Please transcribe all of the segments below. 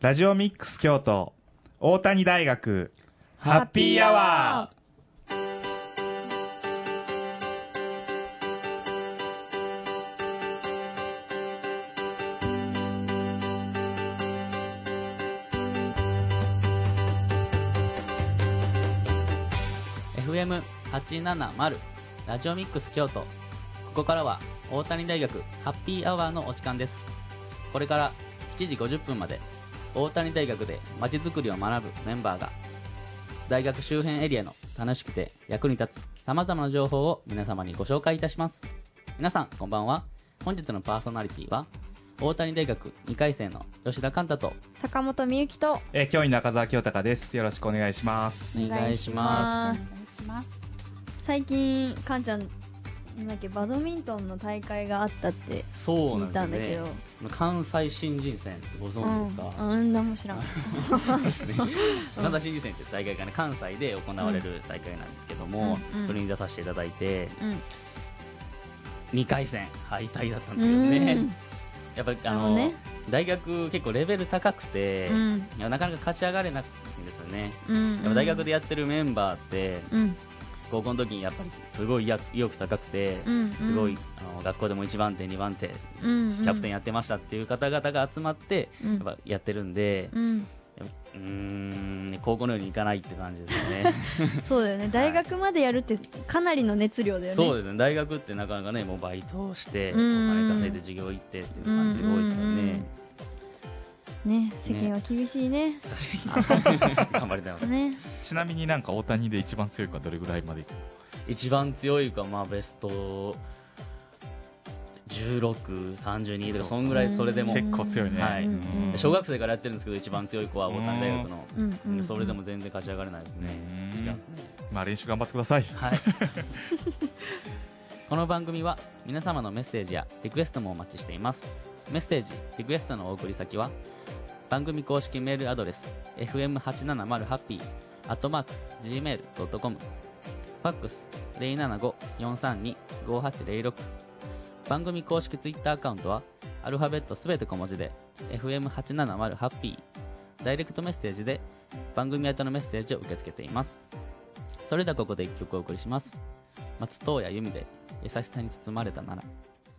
ラジオミックス京都大谷大学ハッピーアワー。 FM870 ラジオミックス京都。ここからは大谷大学ハッピーアワーのお時間です。これから7時50分まで大谷大学でまちづくりを学ぶメンバーが大学周辺エリアの楽しくて役に立つ様々な情報を皆様にご紹介いたします。皆さんこんばんは。本日のパーソナリティは大谷大学2回生の吉田寛太と坂本美幸と教員中澤清隆です。よろしくお願いします。 お願いします。 最近カンちゃんなんだっけ、バドミントンの大会があったって聞いたんだけど、 関西新人戦ってご存知ですか？ 何も知らんそうですね関西新人戦って大会がね、関西で行われる大会なんですけども、それに出させていただいて、2回戦敗退だったんですよね。やっぱり大学結構レベル高くて、なかなか勝ち上がれないんですよね。やっぱ大学でやってるメンバーって、高校の時にやっぱりすごい意欲高くて、すごい学校でも1番手2番手、キャプテンやってましたっていう方々が集まってやっぱやってるんで、高校のようにいかないって感じですよね。 そうだよね、大学までやるってかなりの熱量だよね。 そうですね、大学ってなかなかね、もうバイトをしてお金稼いで授業行ってっていう感じが多いですよね。 ね、世間は厳しいね。 確かに頑張りたいますね。 ちなみになんか大谷で一番強いかどれぐらいまでいくの？ 一番強いか、ベスト16、32とかそんぐらい。それでも結構強いね、 はい、小学生からやってるんですけど、一番強い子は大谷大学の、それでも全然勝ち上がれないですね。 練習頑張ってください。 はいこの番組は皆様のメッセージやリクエストもお待ちしています。メッセージ、リクエストのお送り先は番組公式メールアドレス fm870happy@gmail.com、 ファックス 075-432-5806、 番組公式ツイッターアカウントはアルファベットすべて小文字で fm870 ハッピー、ダイレクトメッセージで番組宛てのメッセージを受け付けています。それではここで1曲お送りします。松任谷由実で優しさに包まれたなら。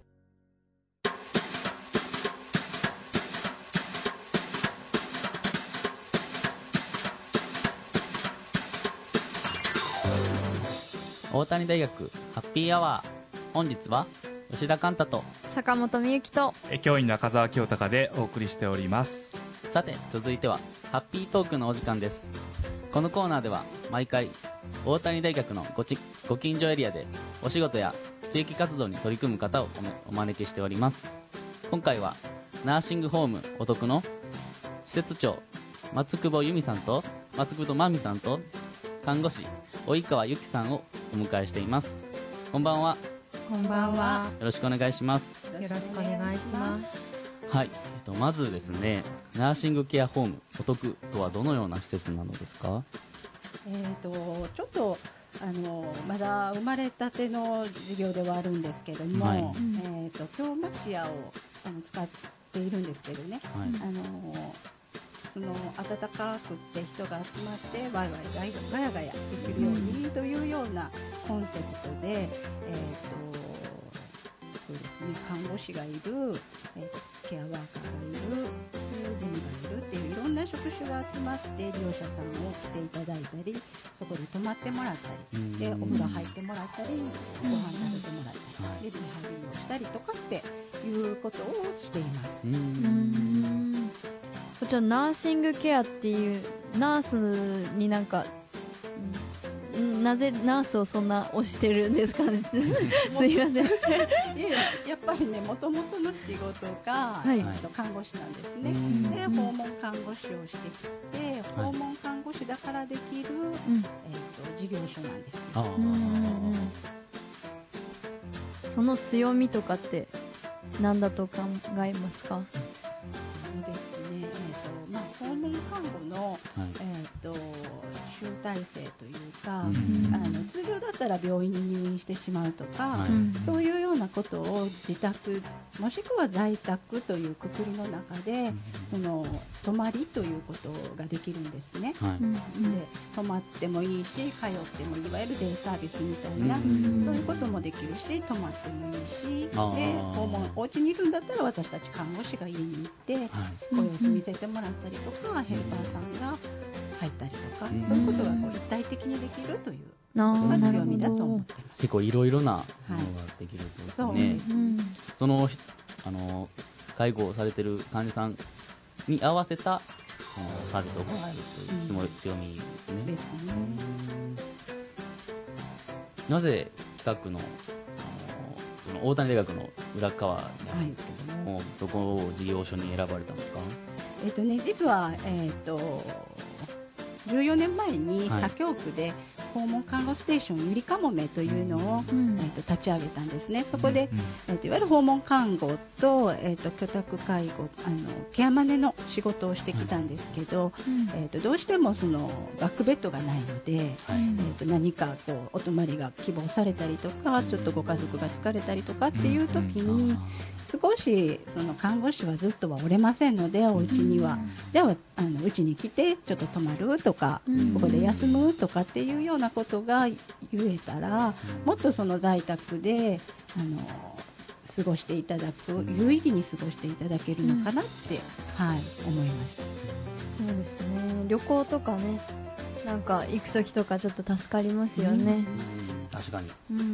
大谷大学ハッピーアワー、本日は吉田寛太と坂本美幸と教員中澤清隆でお送りしております。 さて続いてはハッピートークのお時間です。このコーナーでは毎回大谷大学のご近所エリアでお仕事や地域活動に取り組む方をお招きしております。今回はナーシングホームお得の施設長松久保由美さんと松久保真美さんと看護師及川由紀さんをお迎えしています。こんばんは。 こんばんは。 よろしくお願いします。 よろしくお願いします。 はい、まずですね、ナーシングケアホームお得とはどのような施設なのですか？ ちょっとまだ生まれたての授業ではあるんですけども、京町屋を使っているんですけどね、その暖かくって人が集まってワイワイガヤガヤできるようにというようなコンセプトで、そうですね、看護師がいる、ケアワーカーがいる、事務がいるっていういろんな職種が集まって利用者さんを来ていただいたり、そこに泊まってもらったりでお風呂入ってもらったり、ご飯食べてもらったりでリハビリをしたりとかっていうことをしています。 こちらナーシングケアっていうナースになぜナースをそんな推してるんですかねすいませんやっぱりね、もともとの仕事が、看護師なんですね。で、訪問看護師をしてきて、訪問看護師だからできる、事業所なんですね。 その強みとかって何だと考えますか？ そうですね、訪問看護の、集大体制というか、通常だったら病院に入院してしまうとか、そういうようなことを自宅もしくは在宅というくくりの中で、泊まりということができるんですね。で泊まってもいいし通ってもいわゆるデイサービスみたいな、そういうこともできるし、泊まってもいいし、でお家にいるんだったら私たち看護師が家に行って、ご様子見せてもらったりとか、ヘルパーさんが入ったりとか、そういうことが一体的にできるということが強みだと思ってます。 結構いろいろなものができるとですね。その介護をされてる患者さんに合わせたサービスを行えるという強みですね。なぜ北区の大谷大学の裏側にあるんですけども、そこを事業所に選ばれたんですか？ 実は、14年前に他京区で訪問看護ステーションゆりかもめというのを、立ち上げたんですね。そこで、いわゆる訪問看護と、居宅介護ケアマネの仕事をしてきたんですけど、どうしてもそのバックベッドがないので、何かお泊まりが希望されたりとか、ちょっとご家族が疲れたりとかっていう時に、少しその看護師はずっとはおれませんので、お家にはではうちに来てちょっと泊まるとか、ここで休むとかっていうようなことが言えたら、もっとその在宅で過ごしていただく、有意義に過ごしていただけるのかなって、思いました。 そうですね。旅行とかね、なんか行く時とかちょっと助かりますよね。 確かに。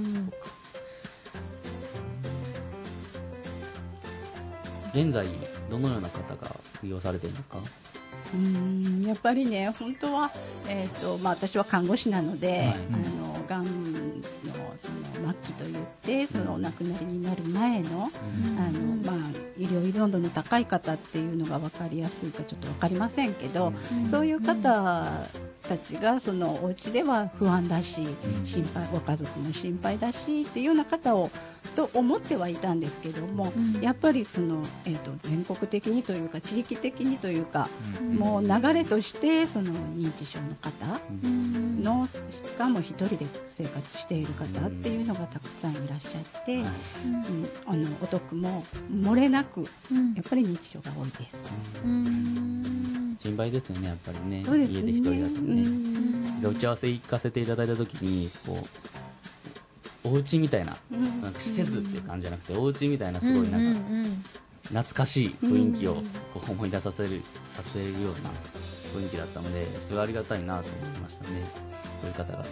現在どのような方が利用されているんですか？ やっぱりね、本当は、私は看護師なので、がんの末期といって、そのお亡くなりになる前の、医療依存度の高い方っていうのが分かりやすいかちょっと分かりませんけど、そういう方たちがそのお家では不安だし、心配、ご家族も心配だしっていうような方をと思ってはいたんですけども、やっぱりその、全国的にというか地域的にというか、もう流れとしてその認知症の方のしかも一人で生活している方っていうのがたくさんいらっしゃって、お得も漏れなくやっぱり認知症が多いです。 心配ですよね、やっぱりね。 そうですね、 家で一人だとね。打ち合わせ行かせていただいた時にお家みたいな、なんか施設っていう感じじゃなくて、お家みたいなすごいなんか懐かしい雰囲気を思い出させるような雰囲気だったので、それはありがたいなと思いましたね。そういう方々に。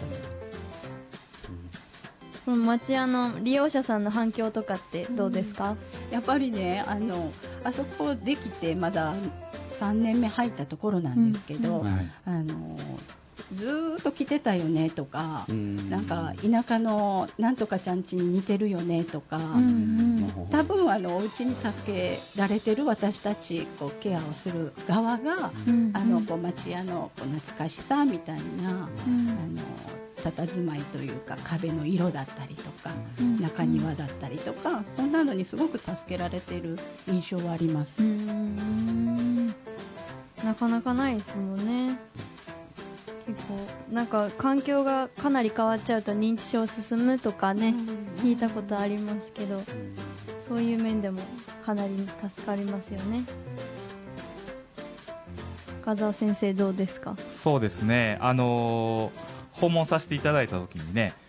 この町屋の利用者さんの反響とかってどうですか？ やっぱりね、あそこできてまだ3年目入ったところなんですけど、ずーっと来てたよねとか、なんか田舎のなんとかちゃん家に似てるよねとか、多分お家に助けられてる私たちケアをする側が、町屋の懐かしさみたいな、佇まいというか壁の色だったりとか、中庭だったりとか、そんなのにすごく助けられている印象はあります。 なかなかないですもんね。結構なんか環境がかなり変わっちゃうと認知症進むとかね、聞いたことありますけど、そういう面でもかなり助かりますよね。深澤先生どうですか？ そうですね、訪問させていただいた時にね、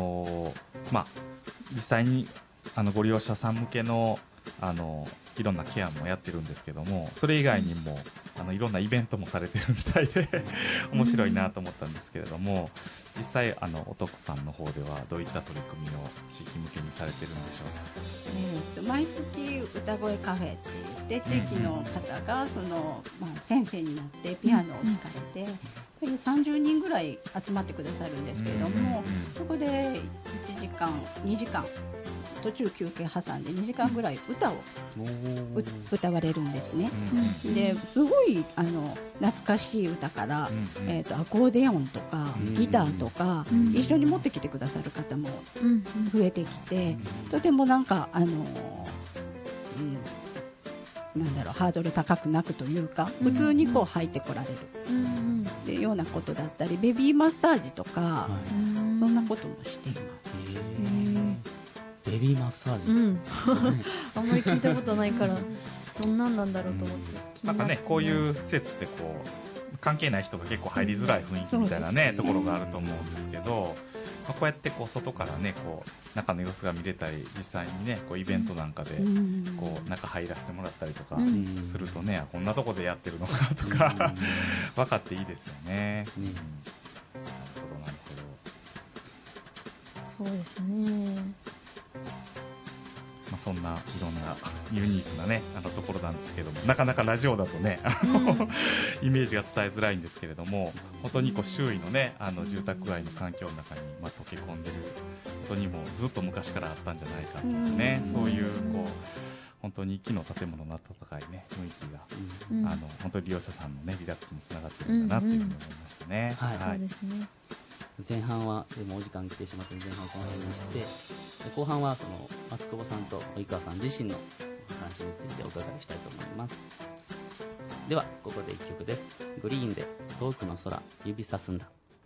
実際にご利用者さん向けのいろんなケアもやってるんですけども、それ以外にもいろんなイベントもされてるみたいで面白いなと思ったんですけれども、実際お徳さんの方ではどういった取り組みを地域向けにされてるんでしょうか？ 毎月歌声カフェって言って、地域の方が先生になってピアノを弾かれて、30人ぐらい集まってくださるんですけれども、そこで1時間2時間途中休憩挟んで2時間ぐらい歌を歌われるんですね。ですごい懐かしい歌から、アコーディオンとかギターとか、一緒に持ってきてくださる方も増えてきて、とてもなんかハードル高くなくというか、普通に入ってこられる。 いうようなことだったり、ベビーマッサージとか、そんなこともしています。 ベビーマッサージ、 あんまり聞いたことないからどんなんなんだろうと思って。 なんかね、こういう施設ってこう関係ない人が結構入りづらい雰囲気みたいなね、ところがあると思うんですけど、こうやってこう外からね、こう中の様子が見れたり、実際にね、こうイベントなんかでこう中入らせてもらったりとかするとね、こんなとこでやってるのかとか分かっていいですよね。なるほどなるほど。そうですね。 そんないろんなユニークなね、ところなんですけども、なかなかラジオだとね、イメージが伝えづらいんですけれども、本当にこう周囲のね、住宅街の環境の中に溶け込んでることにもずっと昔からあったんじゃないかっていうね、そういうこう本当に木の建物の温かいね雰囲気が、本当に利用者さんのねリラックスにつながってるんだなっていうふうに思いましたね。 そうですね。 前半はでもお時間来てしまって前半この辺にして、後半はその松久保さんと及川さん自身のお話についてお伺いしたいと思います。ではここで1曲です。グリーンで遠くの空指さすんだ。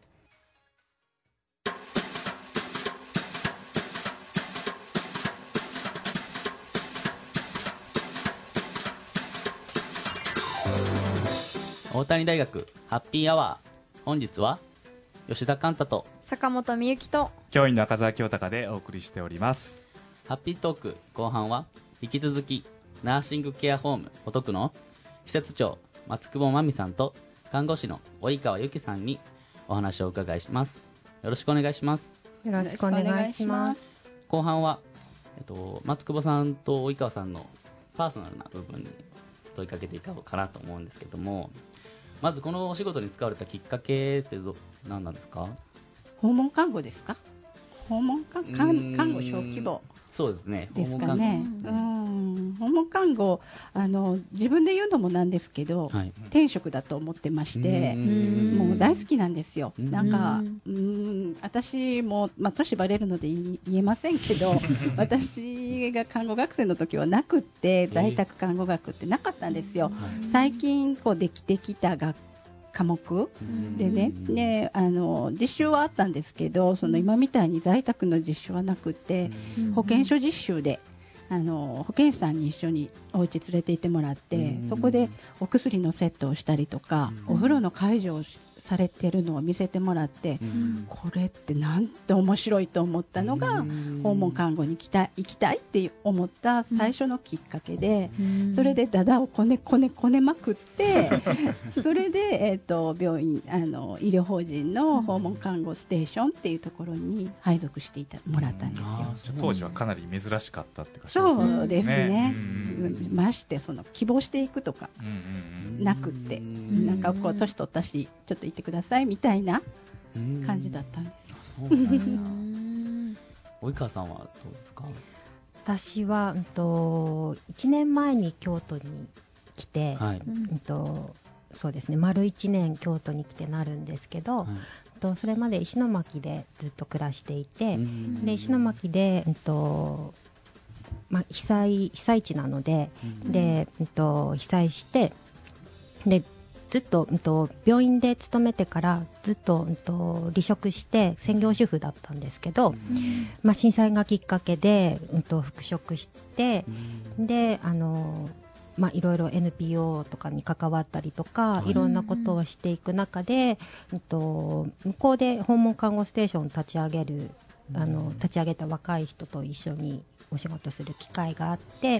大谷大学ハッピーアワー、本日は吉田寛太と坂本美幸と教員の赤澤清隆でお送りしております。 ハッピートーク後半は引き続きナーシングケアホームおとくの施設長松久保真美さんと看護師の及川由紀さんにお話をお伺いします。よろしくお願いします。 よろしくお願いします。 後半は、松久保さんと及川さんのパーソナルな部分に問いかけていこうかなと思うんですけども、まずこのお仕事に使われたきっかけって何なんですか？ 訪問看護ですか？訪問看護小規模そうですね。 ですかね。訪問看護自分で言うのもなんですけど、天職だと思ってまして、もう大好きなんですよ。なんか私も年バレるので言えませんけど私が看護学生の時はなくって在宅看護学ってなかったんですよ。最近こうできてきた科目でね、実習はあったんですけど、その今みたいに在宅の実習はなくて、保健所実習で保健師さんに一緒にお家連れて行ってもらって、そこでお薬のセットをしたりとか、お風呂の介助をされてるのを見せてもらって、これってなんて面白いと思ったのが、訪問看護に行きたいって思った最初のきっかけで、それでダダをこねまくってそれで、病院医療法人の訪問看護ステーションっていうところに配属してもらったんですよ。 当時はかなり珍しかったって感じですね。そうですね。ましてその希望していくとかなくって、なんかこう年取ったしちょっと行ってくださいみたいな感じだったんです。 そうなんだ。及川さんはどうですか？ 私は1年前に京都に来て、そうですね、丸1年京都に来てなるんですけど、それまで石巻でずっと暮らしていて、で石巻で、被災地なので、で被災してでずっと、病院で勤めてからずっと、離職して専業主婦だったんですけど、震災がきっかけで、復職して、でいろいろ NPO とかに関わったりとか、いろんなことをしていく中で、向こうで訪問看護ステーションを立ち上げた若い人と一緒にお仕事する機会があって、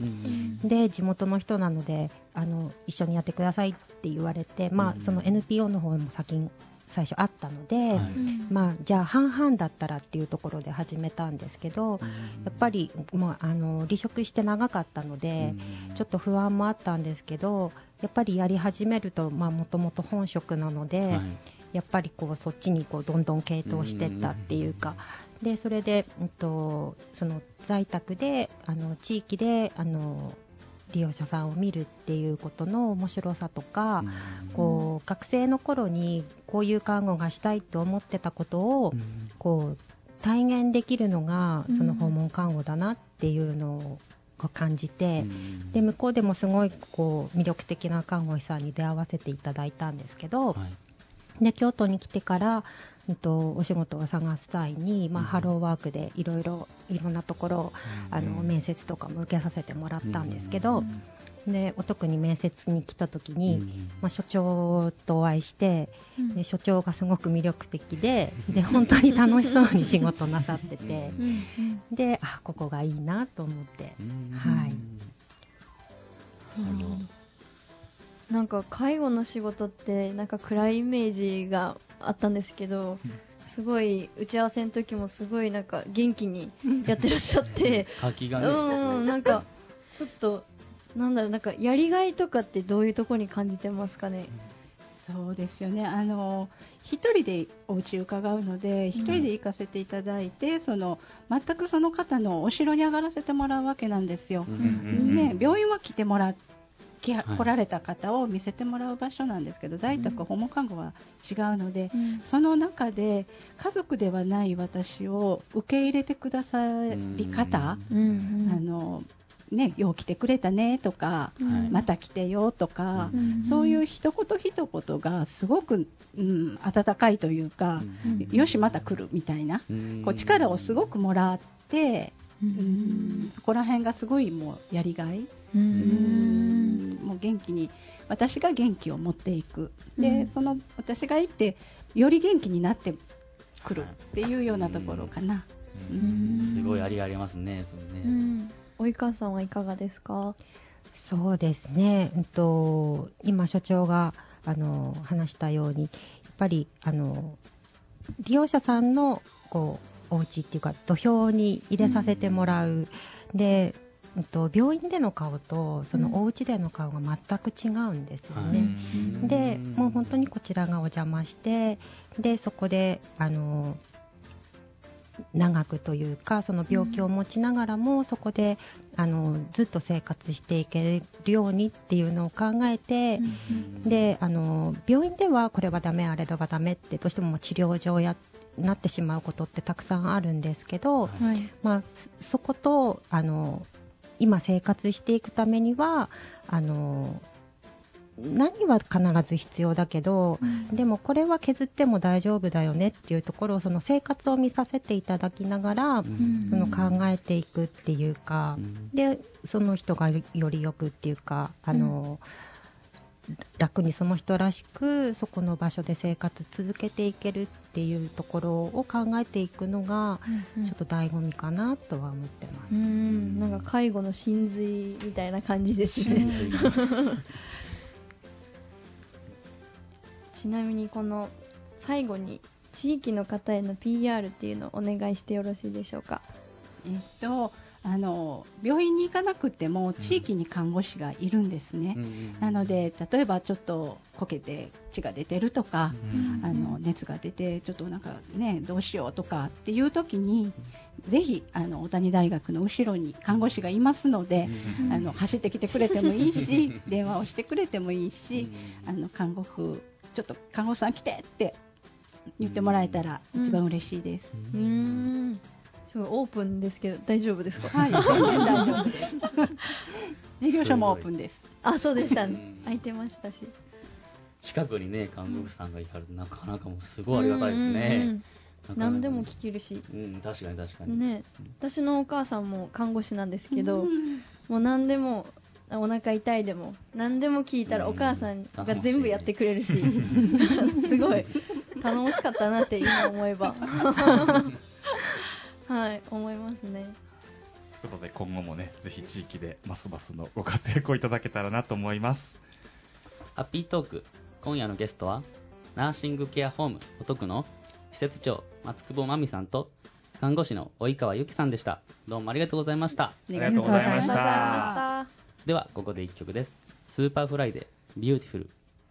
で地元の人なので一緒にやってくださいって言われて、その NPO の方も最初あったので、じゃあ半々だったらっていうところで始めたんですけど、やっぱり、離職して長かったので、ちょっと不安もあったんですけど、やっぱりやり始めるともともと本職なので、やっぱりそっちにどんどん傾倒していったっていうか、でそれで、その在宅で地域で利用者さんを見るっていうことの面白さとか、学生の頃にこういう看護がしたいと思ってたことを体現できるのがその訪問看護だなっていうのを感じて、で向こうでもすごい魅力的な看護師さんに出会わせていただいたんですけど、 で京都に来てから、お仕事を探す際に、ハローワークでいろんなところを面接とかも受けさせてもらったんですけど、で特に面接に来た時に、所長とお会いして、で所長がすごく魅力的で本当に楽しそうに仕事なさっててでここがいいなと思って、はい。 なんか介護の仕事ってなんか暗いイメージがあったんですけど、すごい打ち合わせの時もすごいなんか元気にやってらっしゃって活気がね、 なんかちょっとなんだろう、なんかやりがいとかってどういうところに感じてますかね。 そうですよね。一人でお家伺うので一人で行かせていただいて、全くその方のお城に上がらせてもらうわけなんですよ、ね、病院は来られた方を見せてもらう場所なんですけど、在宅訪問看護は違うので、その中で家族ではない私を受け入れてくださり方、よう来てくれたねとか、また来てよとか、そういう一言一言がすごく、温かいというか、よしまた来るみたいな、力をすごくもらって、そこら辺がすごいもうやりがい、もう元気に、私が元気を持っていく、で私がいてより元気になってくるっていうようなところかな。 すごいありがいありますね。 及川さんはいかがですか。 そうですね、今所長が話したように、やっぱり利用者さんのお家っていうか土俵に入れさせてもらう、で病院での顔とそのお家での顔が全く違うんですよね、でもう本当にこちらがお邪魔して、でそこで長くというか、その病気を持ちながらもそこでずっと生活していけるようにっていうのを考えて、で病院ではこれはダメあれはダメってどうしても治療上なってしまうことってたくさんあるんですけど、そこと今生活していくためには何は必ず必要だけど、でもこれは削っても大丈夫だよねっていうところを、その生活を見させていただきながら、考えていくっていうか、でその人がよりよくっていうか、楽にその人らしくそこの場所で生活続けていけるっていうところを考えていくのがちょっと醍醐味かなとは思ってます。 なんか介護の真髄みたいな感じですね。ちなみにこの最後に地域の方への PR っていうのをお願いしてよろしいでしょうか。 病院に行かなくても地域に看護師がいるんですね、なので例えばちょっとこけて血が出てるとか、熱が出てちょっとなんかねどうしようとかっていう時に、ぜひ大谷大学の後ろに看護師がいますので、走ってきてくれてもいいし電話をしてくれてもいいし、看護婦ちょっと看護師さん来てって言ってもらえたら一番嬉しいです。 すごいオープンですけど大丈夫ですか。 はい、全然大丈夫です。事業所もオープンです。 そうでしたね。空いてましたし。 近くにね看護婦さんがいたらなかなかもうすごいありがたいですね。 何でも聞けるし。 確かにね。私のお母さんも看護師なんですけど、もう何でもお腹痛いでも何でも聞いたらお母さんが全部やってくれるし、すごい頼もしかったなって今思えば。はい、思いますね。 ということで今後もね、ぜひ地域でますますのご活躍をいただけたらなと思います。 ハッピートーク、今夜のゲストはナーシングケアホームおとくの施設長松久保真美さんと看護師の及川由紀さんでした。どうもありがとうございました。 ありがとうございました。 ではここで1曲です。スーパーフライでビューティフル。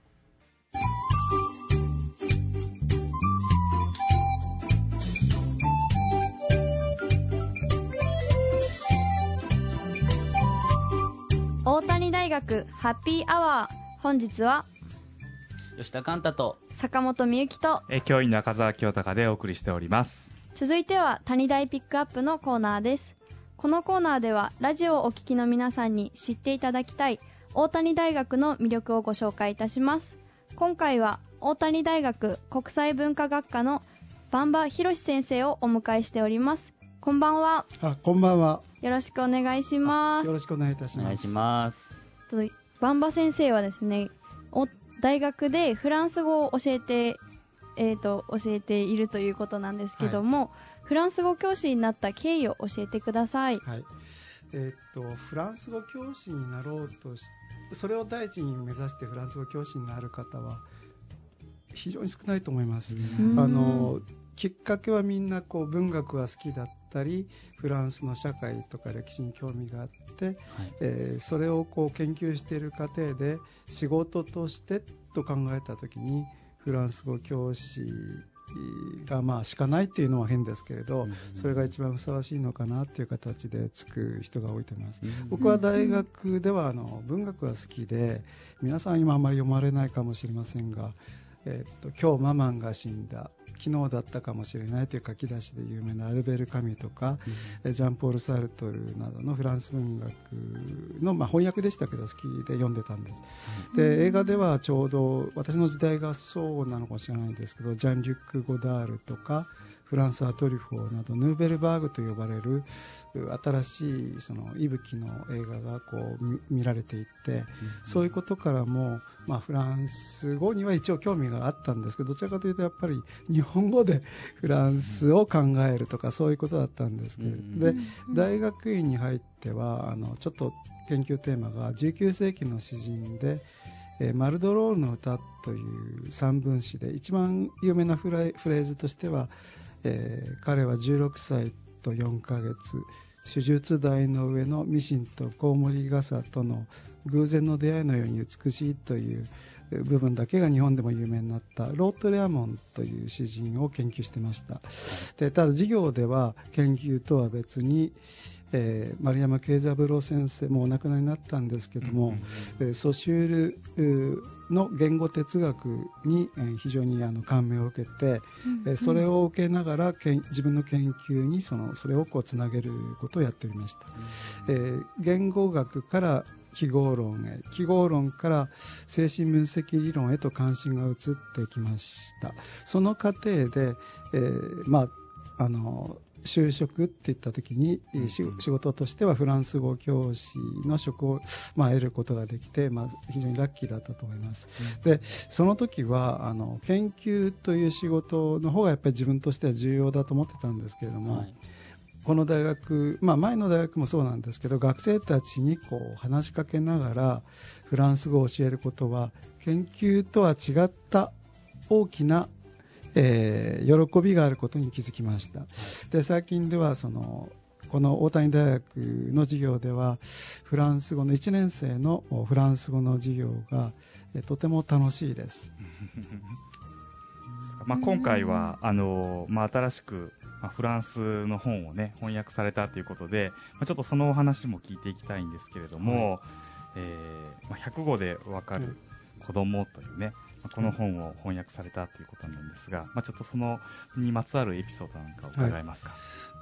大谷大学ハッピーアワー、本日は吉田寛太と坂本美幸と教員の赤澤清隆でお送りしております。 続いては谷大ピックアップのコーナーです。このコーナーではラジオをお聞きの皆さんに知っていただきたい大谷大学の魅力をご紹介いたします。 今回は大谷大学国際文化学科の馬場博先生をお迎えしております。こんばんは。 こんばんは。 よろしくお願いします。 よろしくお願いいたします。 お願いします。 馬場先生はですね、大学でフランス語を教えているということなんですけども、フランス語教師になった経緯を教えてください。 フランス語教師になろうとそれを第一に目指してフランス語教師になる方は非常に少ないと思います。きっかけはみんな文学が好きだったり、フランスの社会とか歴史に興味があって、それを研究している過程で仕事としてと考えたときに、フランス語教師がしかないっていうのは変ですけれど、それが一番ふさわしいのかなっていう形でつく人が多いと思います。僕は大学では文学が好きで、皆さん今あまり読まれないかもしれませんが、今日ママンが死んだ、昨日だったかもしれないという書き出しで有名なアルベル・カミュとか、ジャンポール・サルトルなどのフランス文学の、翻訳でしたけど好きで読んでたんです。で、映画ではちょうど私の時代がそうなのかもしれないんですけど、ジャン・リュック・ゴダールとかフランス・アトリフォーなどヌーベルバーグと呼ばれる新しい息吹の映画が見られていって、そういうことからも、フランス語には一応興味があったんですけど、どちらかというとやっぱり日本語でフランスを考えるとかそういうことだったんですけど、で大学院に入ってはちょっと研究テーマが19世紀の詩人で、マルドロールの歌という三分詩で一番有名なフレーズとしては、彼は16歳と4ヶ月、手術台の上のミシンとコウモリ傘との偶然の出会いのように美しいという部分だけが日本でも有名になったロートレアモンという詩人を研究してました。でただ授業では研究とは別に、丸山慶三郎先生もお亡くなりになったんですけども、ソシュールの言語哲学に非常に感銘を受けて、それを受けながら自分の研究にそれをつなげることをやっておりました。言語学から記号論へ、記号論から精神分析理論へと関心が移ってきました。その過程で、就職っていった時に、仕事としてはフランス語教師の職を、得ることができて、非常にラッキーだったと思います。でその時は研究という仕事の方がやっぱり自分としては重要だと思ってたんですけれども、この大学、前の大学もそうなんですけど、学生たちに話しかけながらフランス語を教えることは研究とは違った大きな喜びがあることに気づきました。で最近ではこの大谷大学の授業ではフランス語の1年生のフランス語の授業がとても楽しいです。 今回は新しくフランスの本をね翻訳されたということで、ちょっとそのお話も聞いていきたいんですけれども、100語でわかる子供というね、この本を翻訳されたということなんですが、ちょっとそのにまつわるエピソードなんかを伺えますか。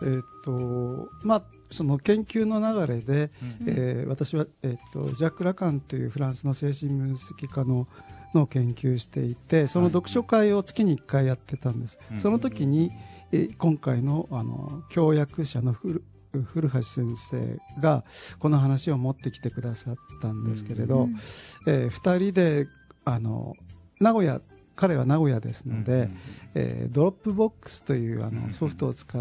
その研究の流れで、私は、ジャック・ラカンというフランスの精神分析家の研究していて、その読書会を月に1回やってたんです。その時に、今回の教訳者の古橋先生がこの話を持ってきてくださったんですけれど、2人で彼は名古屋ですので、ドロップボックスというソフトを使って、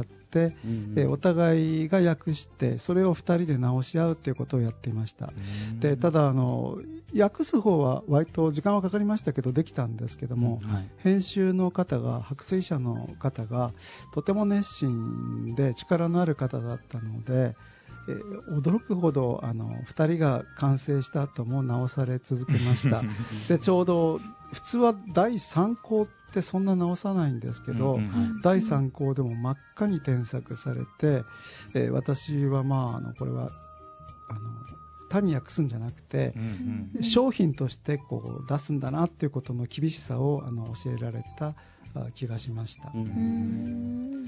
お互いが訳してそれを2人で直し合うということをやっていました。でただ訳す方は割と時間はかかりましたけどできたんですけども、編集の方が白水社の方がとても熱心で力のある方だったので、驚くほど2人が完成した後も直され続けましたでちょうど普通は第3項ってそんな直さないんですけど、第3項でも真っ赤に添削されて、私はこれは単に訳すんじゃなくて、商品として出すんだなっていうことの厳しさを教えられた気がしました。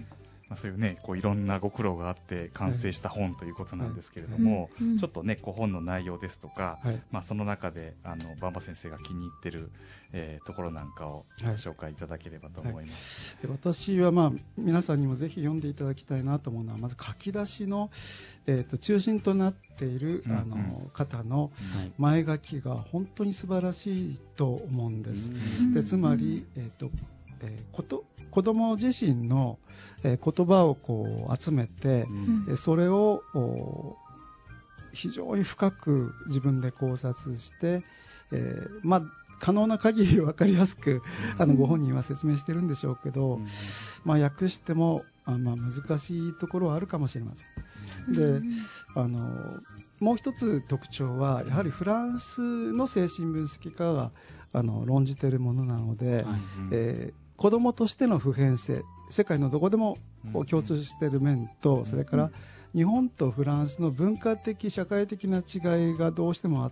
そういうねこういろんなご苦労があって完成した本ということなんですけれども、ちょっとねこう本の内容ですとか、その中で馬場先生が気に入ってる、ところなんかをご紹介いただければと思います。 私は皆さんにもぜひ読んでいただきたいなと思うのは、まず書き出しの、中心となっている、方の前書きが本当に素晴らしいと思うんです。でつまり、子供自身の、言葉をこう集めて、それを非常に深く自分で考察して、可能な限り分かりやすくご本人は説明してるんでしょうけど、訳しても難しいところはあるかもしれません。でもう一つ特徴はやはりフランスの精神分析家が論じているものなので、子どもとしての普遍性、世界のどこでも共通している面と、それから日本とフランスの文化的社会的な違いがどうしてもあって、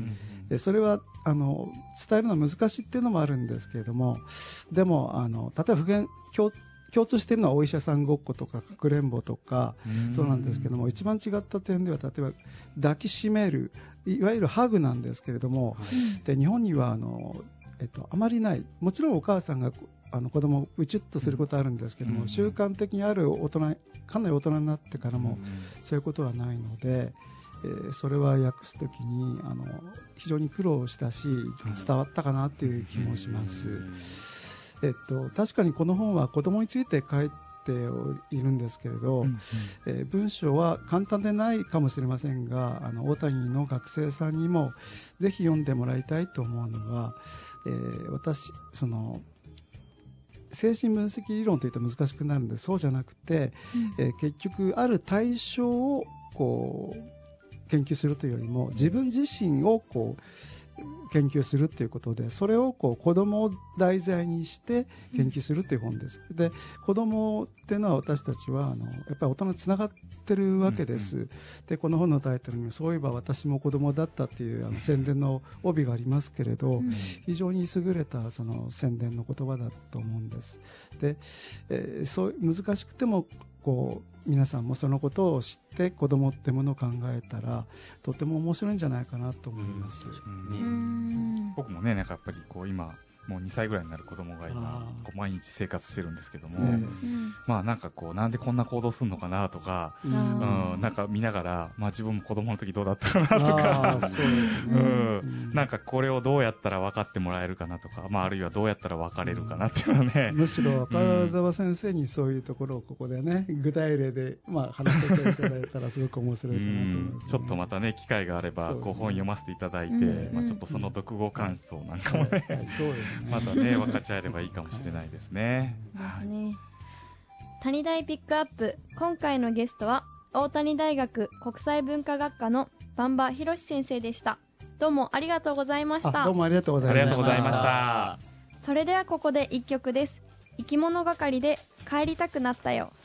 それは伝えるのは難しいっていうのもあるんですけれども、でも例えば共通しているのはお医者さんごっことかかくれんぼとかそうなんですけども、一番違った点では例えば抱きしめる、いわゆるハグなんですけれども、で日本にはあまりない。もちろんお母さんが子供をうちっとすることはあるんですけども、習慣的にあるかなり大人になってからもそういうことはないので、それは訳すときに非常に苦労したし伝わったかなという気もします。確かにこの本は子供について書いているんですけれど、文章は簡単でないかもしれませんが、大谷の学生さんにもぜひ読んでもらいたいと思うのは、私精神分析理論といったら難しくなるのでそうじゃなくて、結局ある対象をこう研究するというよりも自分自身をこう研究するということで、それをこう子供を題材にして研究するという本です。で子供っていうのは私たちはやっぱり大人につながってるわけです。でこの本のタイトルにそういえば私も子供だったっていう宣伝の帯がありますけれど、非常に優れたその宣伝の言葉だと思うんです。で、そう難しくてもこう皆さんもそのことを知って子供ってものを考えたらとても面白いんじゃないかなと思います。 僕もねなんかやっぱりこう今もう2歳ぐらいになる子供が今こう毎日生活してるんですけども、なんかこうなんでこんな行動するのかなとか、なんか見ながら、自分も子供の時どうだったかなとかなんかこれをどうやったら分かってもらえるかなとか、あるいはどうやったら別れるかなっていうのはね、 むしろ赤澤先生にそういうところをここでね具体例で話していただいたらすごく面白いかなと思います、 ちょっとまたね機会があればこう本読ませていただいて、ちょっとその読後感想なんかもね、 そうですねまたね分かち合えればいいかもしれないですね。 谷大ピックアップ、今回のゲストは大谷大学国際文化学科の馬場博先生でした。どうもありがとうございました。 どうもありがとうございました。 それではここで1曲です。生き物係で帰りたくなったよ。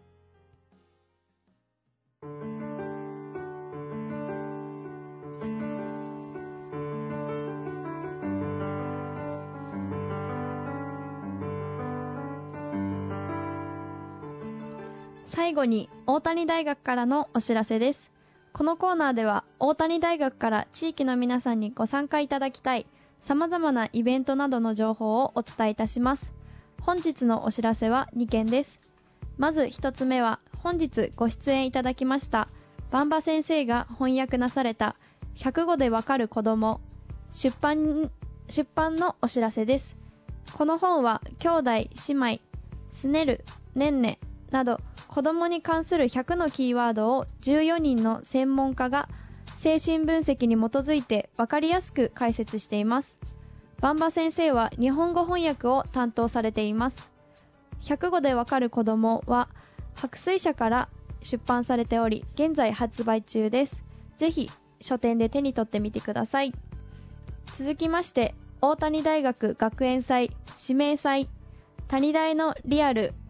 最後に大谷大学からのお知らせです。このコーナーでは大谷大学から地域の皆さんにご参加いただきたい様々なイベントなどの情報をお伝えいたします。本日のお知らせは2件です。まず1つ目は本日ご出演いただきました馬場先生が翻訳なされた100語でわかる子供出版のお知らせです。この本は兄弟、姉妹、すねる、ねんねなど子供に関する100のキーワードを14人の専門家が精神分析に基づいて分かりやすく解説しています。馬場先生は日本語翻訳を担当されています。100語でわかる子供は白水社から出版されており現在発売中です。ぜひ書店で手に取ってみてください。続きまして大谷大学学園祭指名祭谷大のリアル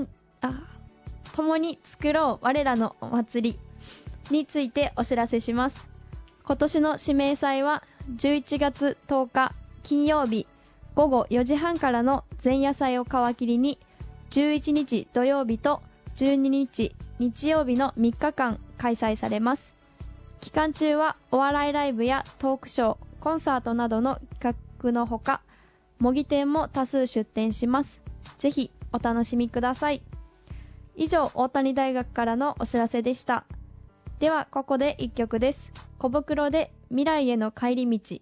共に作ろう我らのお祭りについてお知らせします。今年の指名祭は11月10日金曜日午後4時半からの前夜祭を皮切りに11日土曜日と 12日日曜日の3日間開催されます。期間中はお笑いライブやトークショー、コンサートなどの企画のほか、模擬店も多数出店します。ぜひお楽しみください。以上、大谷大学からのお知らせでした。ではここで1曲です。小袋で未来への帰り道。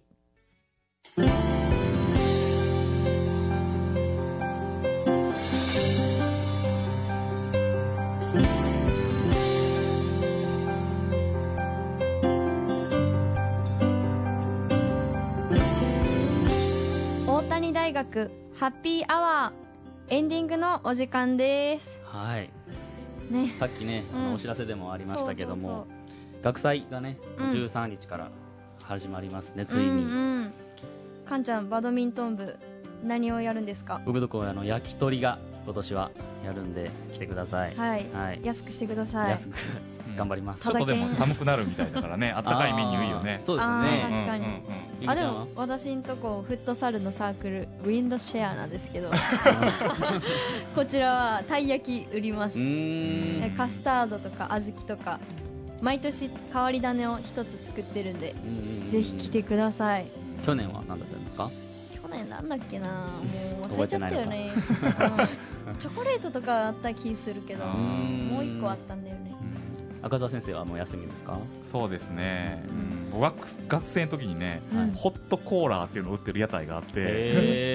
大谷大学ハッピーアワーエンディングのお時間です。 はいね、 さっきね、お知らせでもありましたけども、学祭がね、13日から始まりますね、ついに。 かんちゃん、バドミントン部何をやるんですか？ 僕のところ焼き鳥が今年はやるんで来てください。 はい、安くしてください。 安く頑張ります。 ちょっとでも寒くなるみたいだからね、あったかいメニューいいよね。 そうですね。 確かに。でも私んとこフットサルのサークルウィンドシェアなんですけどこちらはたい焼き売ります。カスタードとか小豆とか毎年変わり種を一つ作ってるんで、ぜひ来てください。 去年は何だったんですか？ 去年なんだっけな、もう忘れちゃったよねチョコレートとかあった気するけど、もう一個あったんだよね。 赤澤先生はもう休みですか？ そうですね、学生の時にね、ホットコーラっていうのを売ってる屋台があって、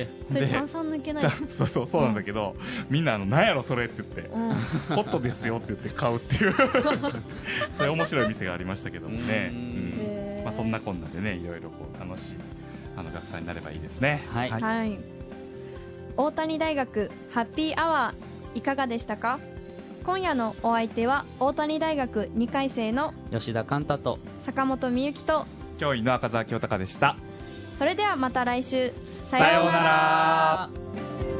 それ炭酸抜けないそうなんだけど、みんななんやろそれって言って、ホットですよって言って買うっていうそういう面白い店がありましたけどもね、そんなこんなでね、いろいろこう楽しい学祭になればいいですね。はい、 大谷大学ハッピーアワーいかがでしたか？今夜のお相手は大谷大学2回生の吉田寛太と坂本美幸と教員の赤澤清隆でした。 それではまた来週、 さようなら。